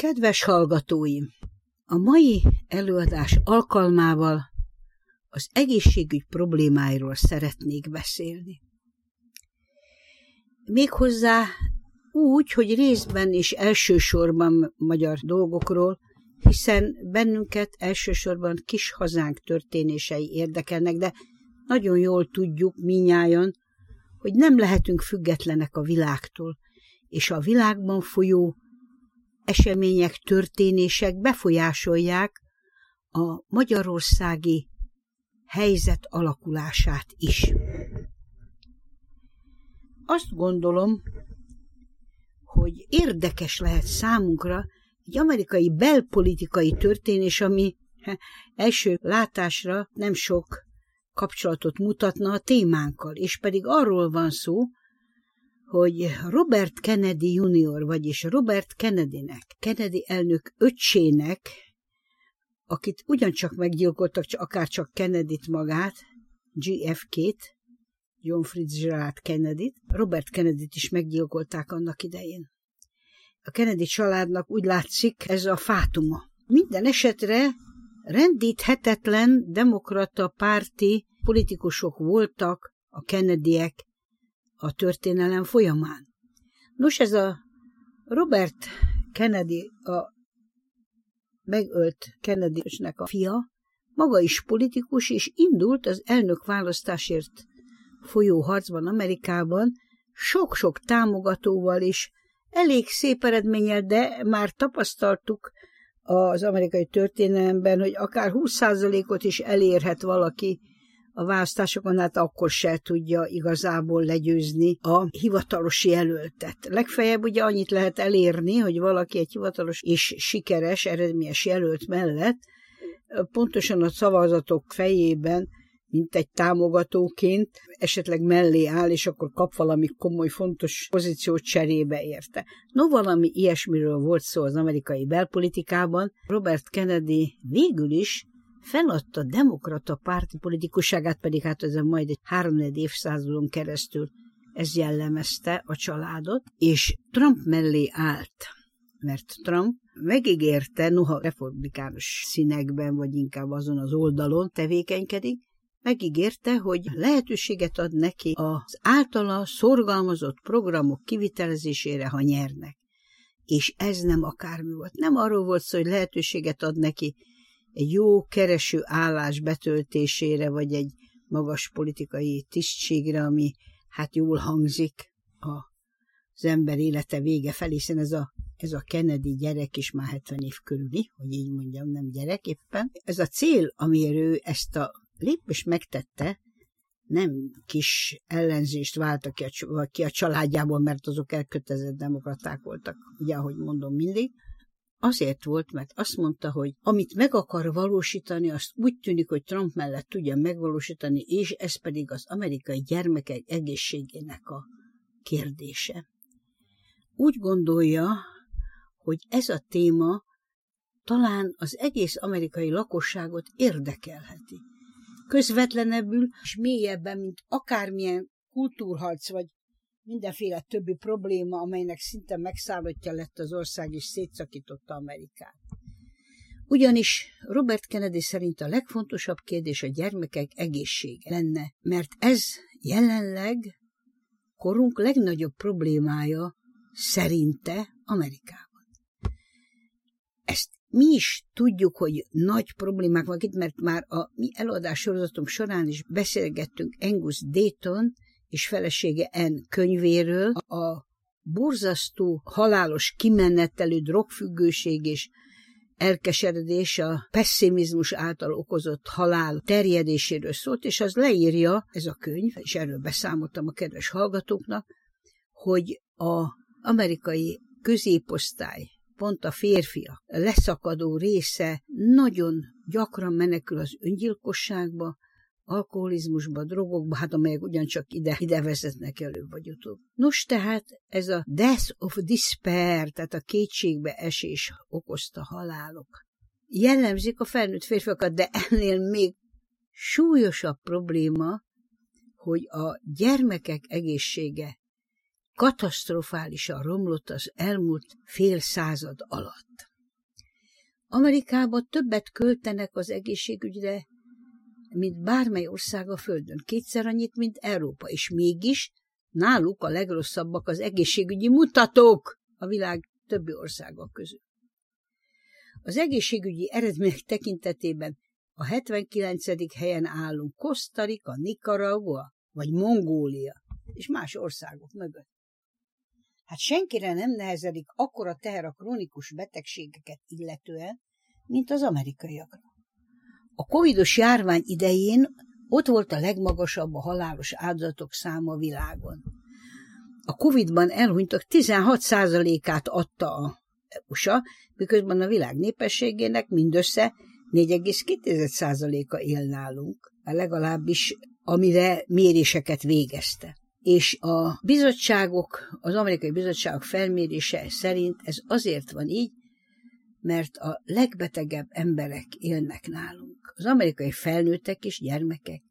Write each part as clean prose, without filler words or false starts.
Kedves hallgatóim! A mai előadás alkalmával az egészségügy problémáiról szeretnék beszélni. Méghozzá úgy, hogy részben és elsősorban magyar dolgokról, hiszen bennünket elsősorban kis hazánk történései érdekelnek, de nagyon jól tudjuk mindnyájan, hogy nem lehetünk függetlenek a világtól, és a világban folyó események, történések befolyásolják a magyarországi helyzet alakulását is. Azt gondolom, hogy érdekes lehet számunkra egy amerikai belpolitikai történés, ami első látásra nem sok kapcsolatot mutatna a témánkkal, és pedig arról van szó, hogy Robert Kennedy Jr., vagyis Robert Kennedynek, Kennedy elnök öccsének, akit ugyancsak meggyilkoltak, akár csak Kennedyt magát, JFK-t, John Fitzgerald Kennedyt, Robert Kennedyt is meggyilkolták annak idején. A Kennedy családnak úgy látszik ez a fátuma. Minden esetre rendíthetetlen demokrata párti politikusok voltak a Kennedyek a történelem folyamán. Nos, ez a Robert Kennedy, a megölt Kennedy-nek a fia, maga is politikus, és indult az elnökválasztásért folyó harcban Amerikában, sok-sok támogatóval is, elég szép eredménnyel, de már tapasztaltuk az amerikai történelemben, hogy akár 20%-ot is elérhet valaki a választásokon, hát akkor se tudja igazából legyőzni a hivatalos jelöltet. Legfeljebb ugye annyit lehet elérni, hogy valaki egy hivatalos és sikeres, eredményes jelölt mellett pontosan a szavazatok fejében, mint egy támogatóként esetleg mellé áll, és akkor kap valami komoly, fontos pozíciót cserébe érte. No, valami ilyesmiről volt szó az amerikai belpolitikában. Robert Kennedy végül is feladta demokrata párti politikusságát, pedig hát ezen majd egy 3-4 évszázadon keresztül ez jellemezte a családot, és Trump mellé állt, mert Trump megígérte, noha republikánus színekben, vagy inkább azon az oldalon tevékenykedik, megígérte, hogy lehetőséget ad neki az általa szorgalmazott programok kivitelezésére, ha nyernek. És ez nem akármi volt. Nem arról volt szó, hogy lehetőséget ad neki egy jó kereső állás betöltésére, vagy egy magas politikai tisztségre, ami hát jól hangzik az ember élete vége felé, hiszen ez a Kennedy gyerek is már 70 év körüli, hogy így mondjam, nem gyerek éppen. Ez a cél, amire ő ezt a lépést megtette, nem kis ellenzést váltak ki a családjából, mert azok elkötelezett demokraták voltak, ugye, ahogy mondom mindig. Azért volt, mert azt mondta, hogy amit meg akar valósítani, azt úgy tűnik, hogy Trump mellett tudja megvalósítani, és ez pedig az amerikai gyermekek egészségének a kérdése. Úgy gondolja, hogy ez a téma talán az egész amerikai lakosságot érdekelheti. Közvetlenebbül és mélyebben, mint akármilyen kultúrharc, vagy mindenféle többi probléma, amelynek szinte megszállottja lett az ország, és szétszakította Amerikát. Ugyanis Robert Kennedy szerint a legfontosabb kérdés a gyermekek egészsége lenne, mert ez jelenleg korunk legnagyobb problémája szerinte Amerikában. Ezt mi is tudjuk, hogy nagy problémák vannak itt, mert már a mi előadás sorozatunk során is beszélgettünk Angus Deaton és felesége Ann könyvéről, a borzasztó, halálos kimenetelő drogfüggőség és elkeseredés, a pessimizmus által okozott halál terjedéséről szólt, és az leírja, ez a könyv, és erről beszámoltam a kedves hallgatóknak, hogy az amerikai középosztály, pont a férfiak leszakadó része nagyon gyakran menekül az öngyilkosságba, alkoholizmusba, drogokba, hát amelyek ugyancsak ide vezetnek előbb vagy utóbb. Nos, tehát ez a death of despair, tehát a kétségbe esés okozta halálok jellemzik a felnőtt férfiakat, de ennél még súlyosabb probléma, hogy a gyermekek egészsége katasztrofálisan romlott az elmúlt fél század alatt. Amerikában többet költenek az egészségügyre, mint bármely ország a Földön. 2-szer annyit, mint Európa. És mégis náluk a legrosszabbak az egészségügyi mutatók a világ többi országok közül. Az egészségügyi eredmények tekintetében a 79. helyen állunk Costa Rica, Nicaragua vagy Mongólia és más országok mögött. Hát senkire nem nehezedik akkora teher a krónikus betegségeket illetően, mint az amerikaiakra. A covidos járvány idején ott volt a legmagasabb a halálos áldozatok száma a világon. A Covid-ban elhunytak 16%-át adta a USA, miközben a világ népességének mindössze 4,2%-a él nálunk, legalábbis amire méréseket végezte. És a bizottságok, az amerikai bizottságok felmérése szerint ez azért van így, mert a legbetegebb emberek élnek nálunk. Az amerikai felnőttek és gyermekek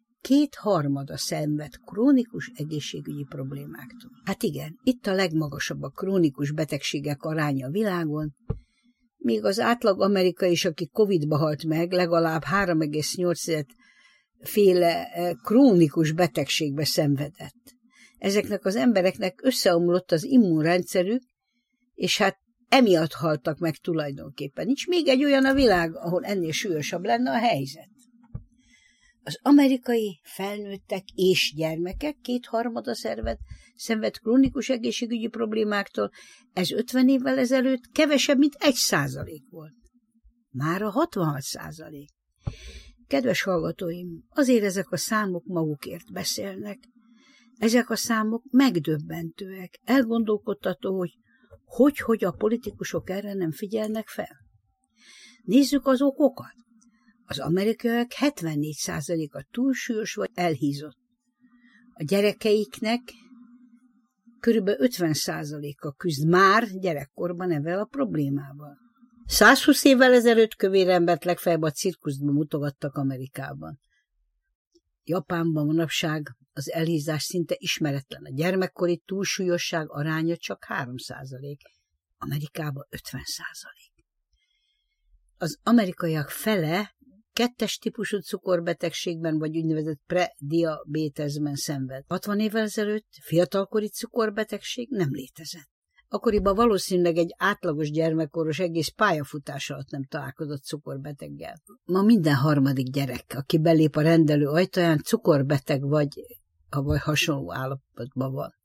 2/3 szenved krónikus egészségügyi problémáktól. Hát igen, itt a legmagasabb a krónikus betegségek aránya a világon, míg az átlag amerikai is, aki Covid-ba halt meg, legalább 3,8 féle krónikus betegségbe szenvedett. Ezeknek az embereknek összeomlott az immunrendszerük, és hát emiatt haltak meg tulajdonképpen. Nincs még egy olyan a világ, ahol ennél súlyosabb lenne a helyzet. Az amerikai felnőttek és gyermekek 2/3 szenved krónikus egészségügyi problémáktól, ez 50 évvel ezelőtt kevesebb, mint 1% volt. Mára 66%. Kedves hallgatóim, azért ezek a számok magukért beszélnek. Ezek a számok megdöbbentőek, elgondolkodtató, hogy a politikusok erre nem figyelnek fel. Nézzük az okokat. Az amerikaiak 74%-a túlsúlyos vagy elhízott. A gyerekeiknek kb. 50%-a küzd már gyerekkorban ezzel a problémával. 120 évvel ezelőtt kövér embert legfeljebb a cirkuszban mutogattak Amerikában. Japánban manapság az elhízás szinte ismeretlen. A gyermekkori túlsúlyosság aránya csak 3%, Amerikában 50%. Az amerikaiak fele 2-es típusú cukorbetegségben vagy úgynevezett prediabéteszben szenved. 60 évvel ezelőtt fiatalkori cukorbetegség nem létezett. Akkoriban valószínűleg egy átlagos gyermekkoros egész pályafutás alatt nem találkozott cukorbeteggel. Ma minden 3. gyerek, aki belép a rendelő ajtaján, cukorbeteg vagy hasonló állapotban van.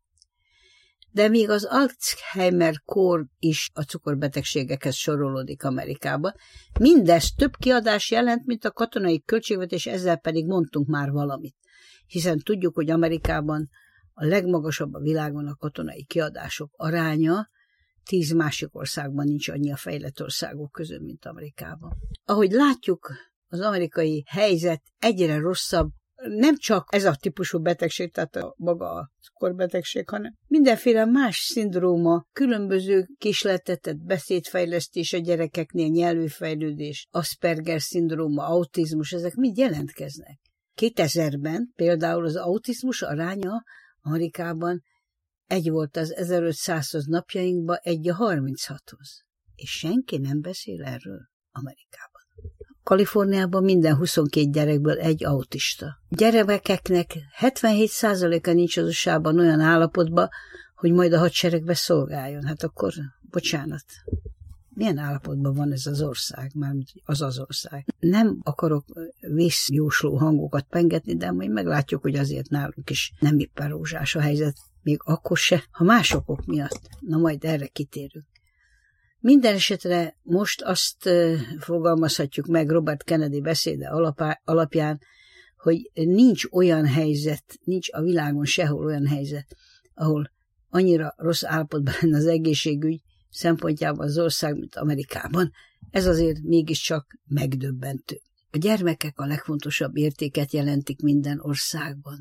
De még az Alzheimer-kór is a cukorbetegségekhez sorolódik Amerikában. Mindez több kiadás jelent, mint a katonai költségvetés, ezzel pedig mondtunk már valamit. Hiszen tudjuk, hogy Amerikában a legmagasabb a világon a katonai kiadások aránya, 10 másik országban nincs annyi a fejlett országok között, mint Amerikában. Ahogy látjuk, az amerikai helyzet egyre rosszabb, nem csak ez a típusú betegség, tehát maga a cukorbetegség, hanem mindenféle más szindróma, különböző késleltetett beszédfejlesztés a gyerekeknél, nyelvfejlődés, Asperger szindróma, autizmus, ezek mind jelentkeznek. 2000-ben például az autizmus aránya Amerikában 1 volt az 1500-hoz, napjainkban 1 a 36-hoz. És senki nem beszél erről Amerikában. Kaliforniában minden 22 gyerekből 1 autista. Gyerekeknek 77%-a nincs az USA-ban olyan állapotban, hogy majd a hadseregbe szolgáljon. Hát akkor, bocsánat, milyen állapotban van ez az ország, mármint az ország. Nem akarok vészjósló hangokat pengetni, de majd meglátjuk, hogy azért nálunk is nem éppen rózsás a helyzet, még akkor se, ha más okok miatt. Na majd erre kitérünk. Minden esetre most azt fogalmazhatjuk meg Robert Kennedy beszéde alapján, hogy nincs olyan helyzet, nincs a világon sehol olyan helyzet, ahol annyira rossz állapotban lenne az egészségügy szempontjában az ország, mint Amerikában. Ez azért mégiscsak megdöbbentő. A gyermekek a legfontosabb értéket jelentik minden országban.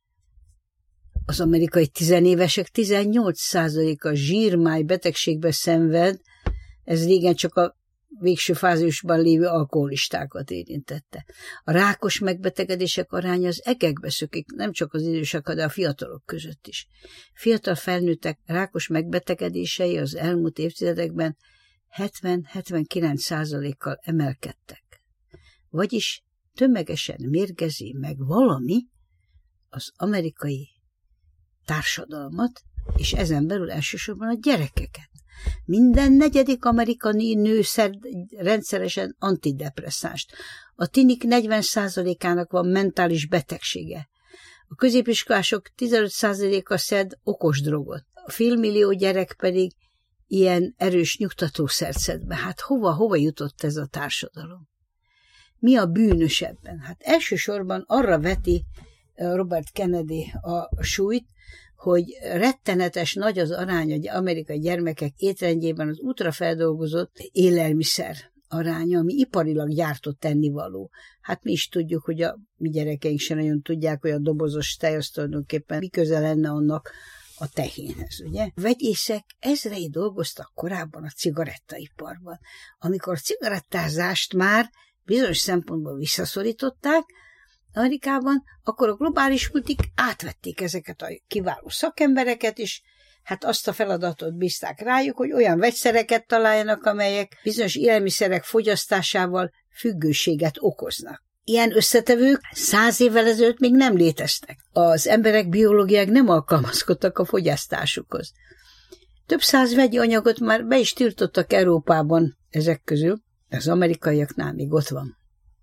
Az amerikai 10 évesek 18%-a zsírmáj betegségbe szenved, ez régen csak a végső fázisban lévő alkoholistákat érintette. A rákos megbetegedések aránya az egekbe szökik, nem csak az idősek, de a fiatalok között is. Fiatal felnőttek rákos megbetegedései az elmúlt évtizedekben 70-79%-kal emelkedtek. Vagyis tömegesen mérgezi meg valami az amerikai társadalmat, és ezen belül elsősorban a gyerekeket. Minden negyedik amerikai nő szed rendszeresen antidepresszánst. A tinik 40%-ának van mentális betegsége. A középiskolások 15%-a szed okos drogot. A félmillió gyerek pedig ilyen erős nyugtatószert szed be. Hát hova jutott ez a társadalom? Mi a bűnös ebben? Hát elsősorban arra veti Robert Kennedy a súlyt, hogy rettenetes nagy az arány az amerikai gyermekek étrendjében az ultrafeldolgozott élelmiszer aránya, ami iparilag gyártott ennivaló. Hát mi is tudjuk, hogy a mi gyerekeink sem nagyon tudják, hogy a dobozos tej az tulajdonképpen mi köze lenne annak a tehénhez, ugye? Vegyészek ezrei dolgoztak korábban a cigarettaiparban. Amikor cigarettázást már bizonyos szempontból visszaszorították Amerikában, akkor a globális multik átvették ezeket a kiváló szakembereket, és hát azt a feladatot bízták rájuk, hogy olyan vegyszereket találjanak, amelyek bizonyos élelmiszerek fogyasztásával függőséget okoznak. Ilyen összetevők 100 évvel ezelőtt még nem léteztek. Az emberek biológiák nem alkalmazkodtak a fogyasztásukhoz. Több száz vegyi anyagot már be is tiltottak Európában ezek közül, az amerikaiaknál még ott van.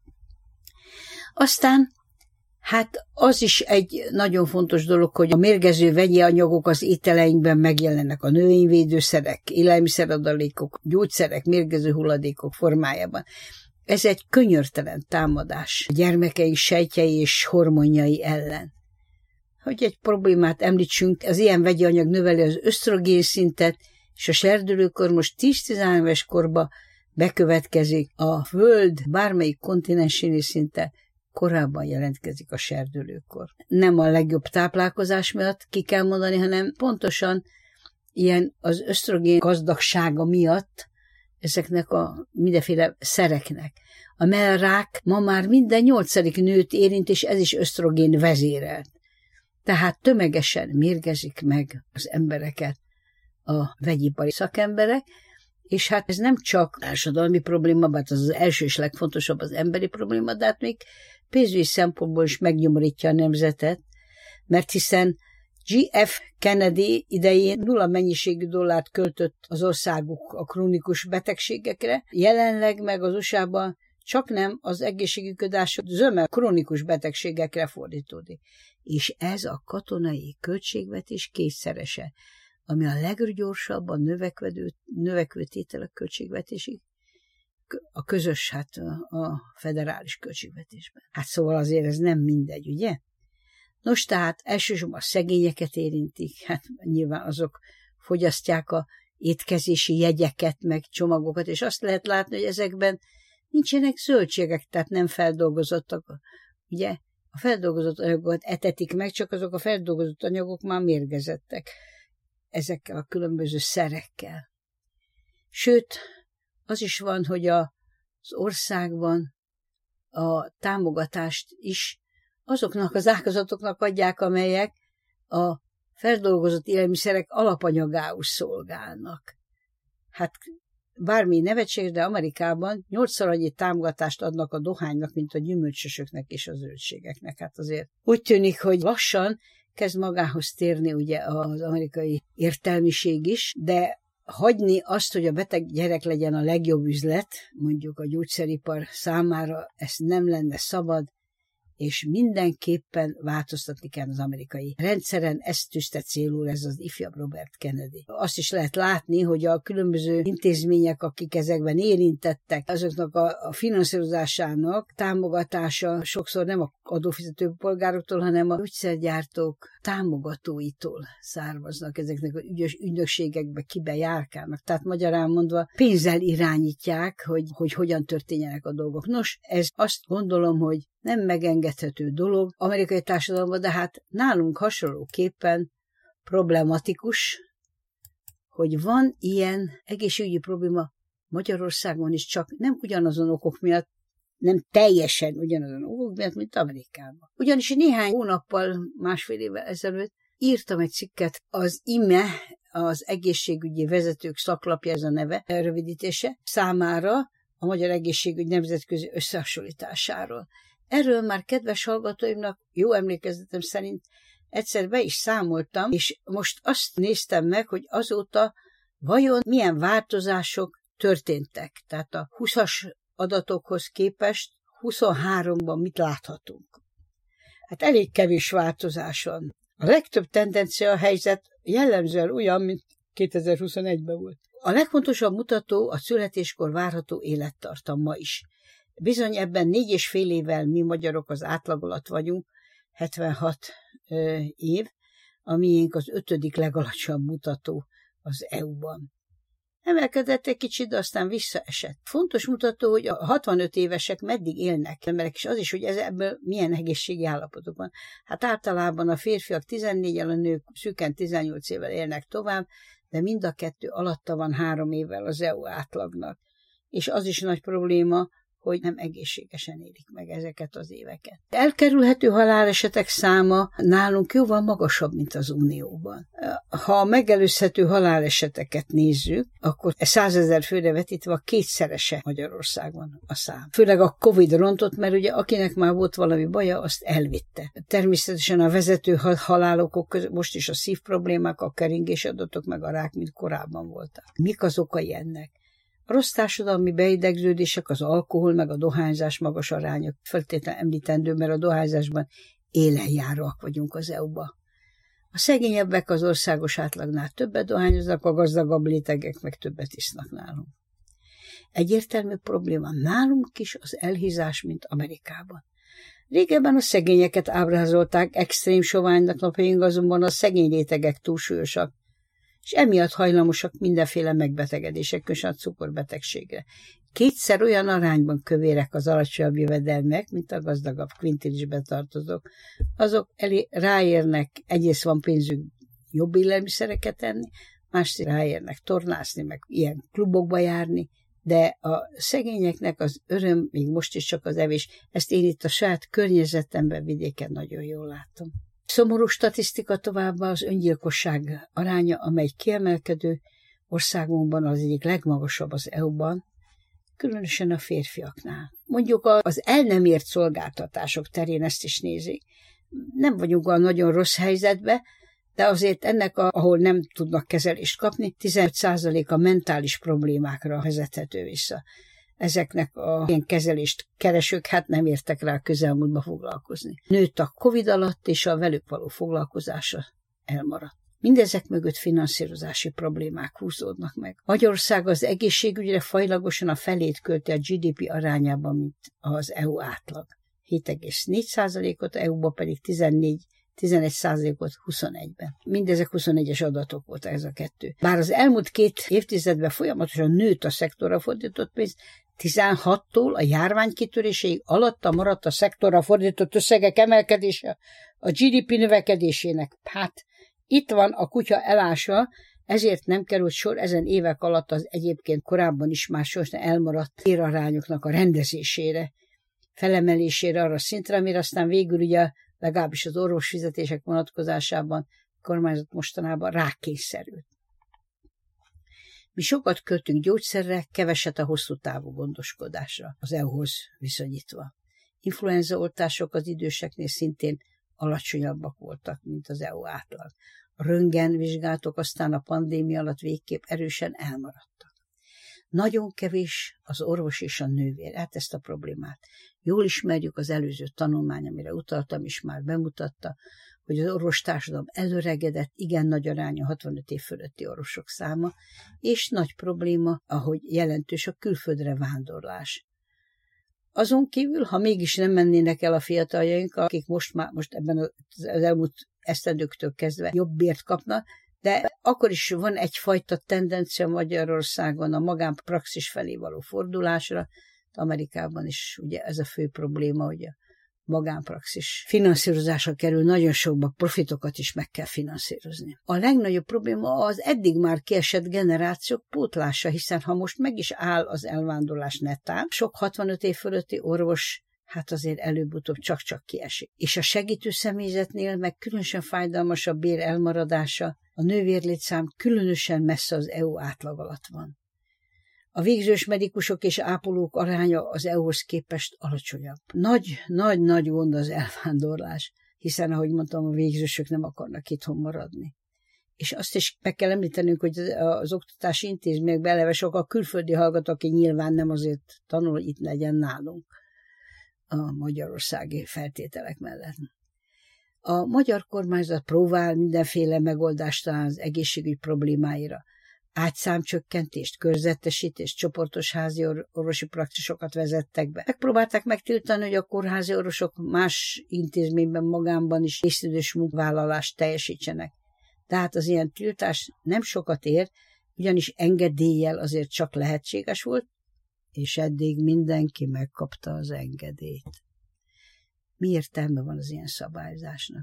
Aztán hát az is egy nagyon fontos dolog, hogy a mérgező vegyi anyagok az ételeinkben megjelennek, a növényvédőszerek, élelmiszeradalékok, gyógyszerek, mérgező hulladékok formájában. Ez egy könyörtelen támadás a gyermekeink sejtjei és hormonjai ellen. Hogy egy problémát említsünk, az ilyen vegyi anyag növeli az ösztrogén szintet, és a serdülőkor most 10-13 éves korban bekövetkezik a föld bármelyik kontinensénél szinte korábban jelentkezik a serdülőkor. Nem a legjobb táplálkozás miatt ki kell mondani, hanem pontosan ilyen az ösztrogén gazdagsága miatt ezeknek a mindenféle szereknek. A mellrák ma már minden 8. nőt érint, és ez is ösztrogén vezérelt. Tehát tömegesen mérgezik meg az embereket a vegyipari szakemberek, és hát ez nem csak társadalmi probléma, bár az első és legfontosabb az emberi probléma, de hát még pénzügyi szempontból is megnyomorítja a nemzetet, mert hiszen J.F. Kennedy idején nulla mennyiségű dollárt költött az országuk a krónikus betegségekre, jelenleg meg az USA-ban csak nem az egészségügyködás zöme krónikus betegségekre fordítódik. És ez a katonai költségvetés kétszerese, ami a leggyorsabban növekvő tétel a költségvetésig, a közös, hát a federális költségvetésben. Hát szóval azért ez nem mindegy, ugye? Nos, tehát elsősorban a szegényeket érintik, hát nyilván azok fogyasztják a étkezési jegyeket, meg csomagokat, és azt lehet látni, hogy ezekben nincsenek zöldségek, tehát nem feldolgozottak, ugye? A feldolgozott anyagokat etetik meg, csak azok a feldolgozott anyagok már mérgezettek ezekkel a különböző szerekkel. Sőt, az is van, hogy az országban a támogatást is azoknak az ágazatoknak adják, amelyek a feldolgozott élelmiszerek alapanyagául szolgálnak. Hát bármi nevetség, de Amerikában 8-szor annyi támogatást adnak a dohánynak, mint a gyümölcsösöknek és a zöldségeknek. Hát azért úgy tűnik, hogy lassan kezd magához térni ugye az amerikai értelmiség is, de hagyni azt, hogy a beteg gyerek legyen a legjobb üzlet, mondjuk a gyógyszeripar számára, ezt nem lenne szabad, és mindenképpen változtatni kell az amerikai rendszeren, ezt tűzte célul ez az ifjabb Robert Kennedy. Azt is lehet látni, hogy a különböző intézmények, akik ezekben érintettek, azoknak a finanszírozásának támogatása sokszor nem a adófizető polgároktól, hanem a gyógyszergyártók támogatóitól származnak, ezeknek az ügyes ügynökségekbe kibe járkálnak. Tehát magyarán mondva pénzzel irányítják, hogy hogyan történjenek a dolgok. Nos, ez azt gondolom, hogy nem megengedhető dolog amerikai társadalomban, de hát nálunk hasonlóképpen problematikus, hogy van ilyen egészségügyi probléma Magyarországon is, csak nem ugyanazon okok miatt, nem teljesen ugyanazon okok miatt, mint Amerikában. Ugyanis néhány hónappal, másfél évvel ezelőtt írtam egy cikket az IME, az egészségügyi vezetők szaklapja, ez a neve, rövidítése, számára a magyar egészségügy nemzetközi összehasonlításáról. Erről már kedves hallgatóimnak jó emlékezetem szerint egyszer be is számoltam, és most azt néztem meg, hogy azóta vajon milyen változások történtek. Tehát a 20-as adatokhoz képest 23-ban mit láthatunk? Hát elég kevés változás van. A legtöbb tendencia a helyzet jellemzően olyan, mint 2021-ben volt. A legfontosabb mutató a születéskor várható élettartam ma is. Bizony ebben 4,5 évvel mi magyarok az átlag alatt vagyunk, 76 év, a miénk az 5. legalacsonyabb mutató az EU-ban. Emelkedett egy kicsit, de aztán visszaesett. Fontos mutató, hogy a 65 évesek meddig élnek emberek, és az is, hogy ebből milyen egészségi állapotok van. Hát általában a férfiak 14-el, a nők szűken 18 évvel élnek tovább, de mind a kettő alatta van 3 évvel az EU átlagnak. És az is nagy probléma, hogy nem egészségesen élik meg ezeket az éveket. Elkerülhető halálesetek száma nálunk jóval magasabb, mint az Unióban. Ha a megelőzhető haláleseteket nézzük, akkor 100 000 főre vetítve 2-szerese Magyarországon a szám. Főleg a Covid rontott, mert ugye akinek már volt valami baja, azt elvitte. Természetesen a vezető halálokok között most is a szívproblémák, a keringésadatok, meg a rák, mint korábban voltak. Mik az okai ennek? A rossz társadalmi beidegződések, az alkohol, meg a dohányzás magas arányok feltétlenül említendő, mert a dohányzásban élenjáróak vagyunk az EU-ba. A szegényebbek az országos átlagnál többet dohányoznak, a gazdagabb rétegek meg többet isznak nálunk. Egyértelmű probléma nálunk is az elhízás, mint Amerikában. Régebben a szegényeket ábrázolták extrém soványnak, napjainkban azonban a szegény rétegek túlsúlyosak, és emiatt hajlamosak mindenféle megbetegedések, különösen a cukorbetegségre. 2-szer olyan arányban kövérek az alacsonyabb jövedelmek, mint a gazdagabb kvintilisbe tartozók. Azok ráérnek, egyrészt van pénzük jobb élelmiszereket enni, másrészt ráérnek tornászni, meg ilyen klubokba járni, de a szegényeknek az öröm, még most is csak az evés, ezt én itt a saját környezetemben vidéken nagyon jól látom. Szomorú statisztika továbbá az öngyilkosság aránya, amely kiemelkedő, országunkban az egyik legmagasabb az EU-ban, különösen a férfiaknál. Mondjuk az el nem ért szolgáltatások terén ezt is nézik. Nem vagyunk olyan nagyon rossz helyzetben, de azért ennek, ahol nem tudnak kezelést kapni, 15% a mentális problémákra vezethető vissza. Ezeknek a ilyen kezelést keresők hát nem értek rá a közelmúltba foglalkozni. Nőtt a Covid alatt, és a velük való foglalkozása elmaradt. Mindezek mögött finanszírozási problémák húzódnak meg. Magyarország az egészségügyre fajlagosan a felét költi a GDP arányában, mint az EU átlag. 7,4%-ot, EU-ba pedig 11%-ot 21-ben. Mindezek 21-es adatok voltak ez a kettő. Bár az elmúlt 2 évtizedben folyamatosan nőtt a szektorra fordított pénz, 16-tól a járvány kitöréséig alatta maradt a szektorra fordított összegek emelkedése a GDP növekedésének. Hát itt van a kutya elása, ezért nem került sor ezen évek alatt az egyébként korábban is már sosem elmaradt bérarányoknak a rendezésére, felemelésére arra szintre, amire aztán végül ugye legalábbis az orvosfizetések vonatkozásában a kormányzat mostanában rákényszerült. Mi sokat költünk gyógyszerre, keveset a hosszú távú gondoskodásra az EU-hoz viszonyítva. Influenzaoltások az időseknél szintén alacsonyabbak voltak, mint az EU átlag. A röntgenvizsgálatok aztán a pandémia alatt végképp erősen elmaradtak. Nagyon kevés az orvos és a nővér. Hát ezt a problémát jól ismerjük, az előző tanulmány, amire utaltam is már bemutatta, hogy az orvostársadalom előregedett, igen nagy aránya 65 év fölötti orvosok száma, és nagy probléma, ahogy jelentős a külföldre vándorlás. Azon kívül, ha mégis nem mennének el a fiataljaink, akik most ebben az elmúlt esztendőktől kezdve jobb bért kapnak, de akkor is van egyfajta tendencia Magyarországon a magánpraxis felé való fordulásra. Amerikában is ugye ez a fő probléma, hogy a magánpraxis finanszírozásra kerül, nagyon sokba profitokat is meg kell finanszírozni. A legnagyobb probléma az eddig már kiesett generációk pótlása, hiszen ha most meg is áll az elvándorlás netán, sok 65 év fölötti orvos hát azért előbb-utóbb csak-csak kiesik. És a segítő személyzetnél meg különösen fájdalmas a bér elmaradása, a nővérlétszám különösen messze az EU átlag alatt van. A végzős medikusok és ápolók aránya az EU-hoz képest alacsonyabb. Nagy gond az elvándorlás, hiszen, ahogy mondtam, a végzősök nem akarnak itthon maradni. És azt is meg kell említenünk, hogy az oktatási intézményekben eleve sok a külföldi hallgató, aki nyilván nem azért tanul, hogy itt legyen nálunk a magyarországi feltételek mellett. A magyar kormányzat próbál mindenféle megoldást találni az egészségügy problémáira. Ágyszámcsökkentést, körzetesítést, csoportos házi orvosi praxisokat vezettek be. Megpróbálták megtiltani, hogy a kórházi orvosok más intézményben, magánban is részidős munkavállalást teljesítsenek. Tehát az ilyen tiltás nem sokat ér, ugyanis engedéllyel azért csak lehetséges volt, és eddig mindenki megkapta az engedélyt. Mi értelme van az ilyen szabályozásnak?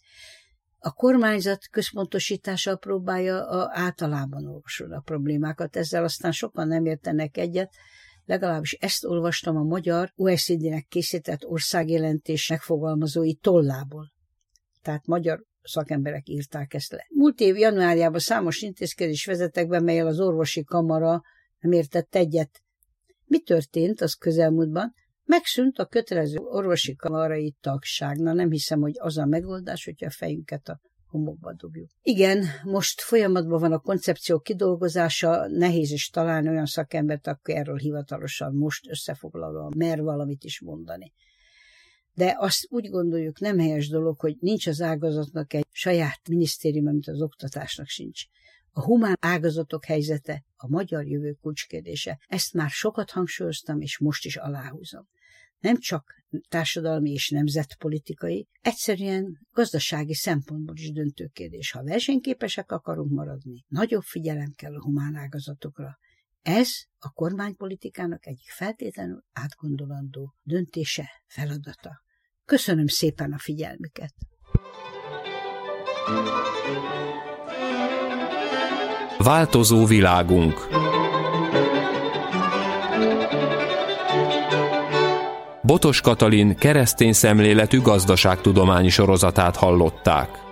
A kormányzat központosítással próbálja általában orvosolni a problémákat, ezzel aztán sokan nem értenek egyet, legalábbis ezt olvastam a magyar OECD-nek készített országjelentés megfogalmazói tollából. Tehát magyar szakemberek írták ezt le. Múlt év januárjában számos intézkedés vezettek be, mellyel az orvosi kamara nem értett egyet. Mi történt az közelmúltban? Megszűnt a kötelező orvosi kamarai tagság. Na, nem hiszem, hogy az a megoldás, hogyha a fejünket a homokba dobjuk. Igen, most folyamatban van a koncepció kidolgozása, nehéz is találni olyan szakembert, aki erről hivatalosan most összefoglalóan mer valamit is mondani. De azt úgy gondoljuk, nem helyes dolog, hogy nincs az ágazatnak egy saját minisztériuma, mint az oktatásnak sincs. A humán ágazatok helyzete a magyar jövő kulcskérdése. Ezt már sokat hangsúlyoztam, és most is aláhúzom. Nem csak társadalmi és nemzetpolitikai, egyszerűen gazdasági szempontból is döntő kérdés. Ha versenyképesek akarunk maradni, nagyobb figyelem kell a humán ágazatokra. Ez a kormánypolitikának egyik feltétlenül átgondolandó döntése, feladata. Köszönöm szépen a figyelmüket! Változó világunk. Botos Katalin keresztény szemléletű gazdaságtudományi sorozatát hallották.